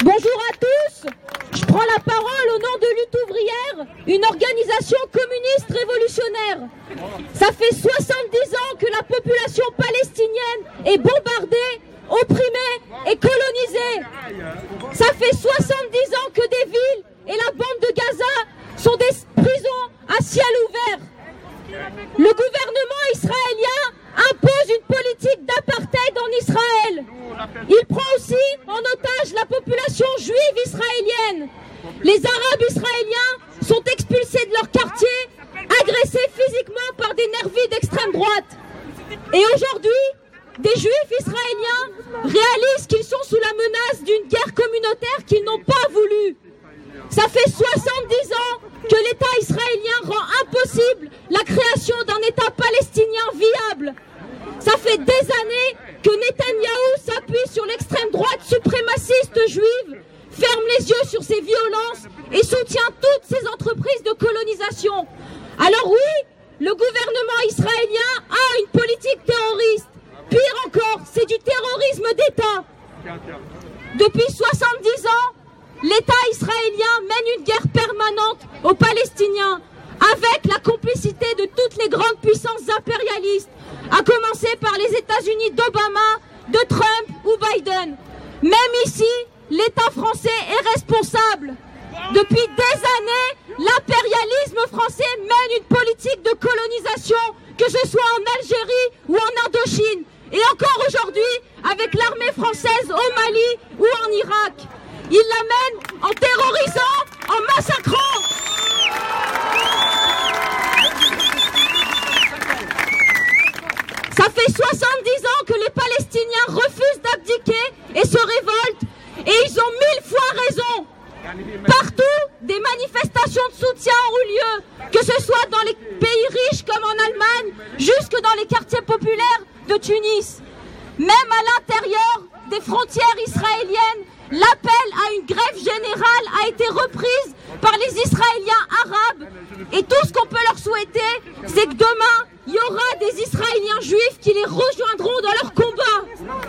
Bonjour à tous, je prends la parole au nom de Lutte ouvrière, une organisation communiste révolutionnaire. Ça fait 70 ans que la population palestinienne est bombardée, opprimée et colonisée. Ça fait 70 ans que des villes et la bande de Gaza sont des prisons à ciel ouvert. Le gouvernement israélien impose une politique d'apartheid en Israël. Il prend aussi en otage la population juive israélienne. Les Arabes israéliens sont expulsés de leur quartier, agressés physiquement par des nervis d'extrême droite. Et aujourd'hui, des Juifs israéliens réalisent qu'ils sont sous la menace d'une guerre communautaire qu'ils n'ont pas voulu. Ça fait 70 ans que l'État israélien rend impossible la création d'un État palestinien viable. Ça fait des années que Netanyahou s'appuie sur l'extrême droite suprémaciste juive, ferme les yeux sur ces violences et soutient toutes ces entreprises de colonisation. Alors oui, le gouvernement israélien a une politique terroriste. Pire encore, c'est du terrorisme d'État. Depuis 70 ans, l'État israélien mène une guerre permanente aux Palestiniens, avec la complicité de toutes les grandes puissances impérialistes, à commencer par les États-Unis d'Obama, de Trump ou Biden. Même ici, l'État français est responsable. Depuis des années, l'impérialisme français mène une politique de colonisation, que ce soit en Algérie ou en Indochine, et encore aujourd'hui avec l'armée française au Mali ou en Irak. Il la mène en terrorisant, en massacrant. Ça fait 70 ans que les Palestiniens refusent d'abdiquer et se révoltent, et ils ont 1000 fois raison. Partout, des manifestations de soutien ont eu lieu, que ce soit dans les pays riches comme en Allemagne, jusque dans les quartiers populaires de Tunis. Même à l'intérieur des frontières israéliennes, l'appel à une grève générale a été reprise par les Israéliens arabes. Et tout ce qu'on peut leur souhaiter, c'est que demain, il y aura des Israéliens juifs qui les rejoindront dans leur combat.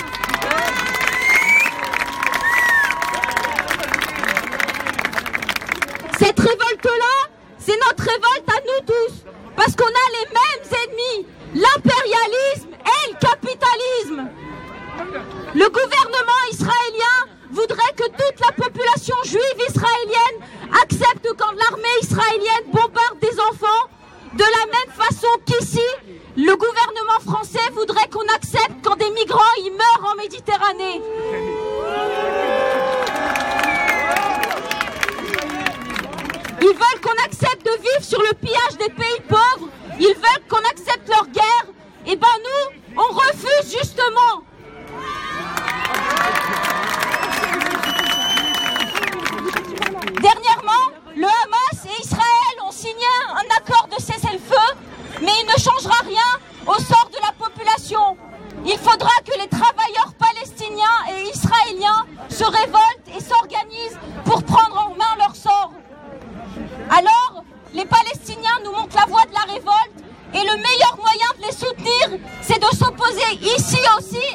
Cette révolte-là, c'est notre révolte à nous tous, parce qu'on a les mêmes ennemis, l'impérialisme et le capitalisme. Le gouvernement israélien voudrait que toute la population juive israélienne accepte quand l'armée israélienne bombarde des enfants, de la même façon qu'ici, le gouvernement français voudrait qu'on accepte quand des migrants y meurent en Méditerranée. Ils veulent qu'on accepte de vivre sur le pillage des pays pauvres. Ils veulent qu'on accepte leur guerre. Et ben nous, on refuse justement. Dernièrement, le Hamas et Israël ont signé un accord de cessez-le-feu, mais il ne changera rien au sort de la population. Il faudra que les travailleurs palestiniens et israéliens se révoltent et s'organisent pour prendre en main leur sort. Alors, les Palestiniens nous montrent la voie de la révolte et le meilleur moyen de les soutenir, c'est de s'opposer ici aussi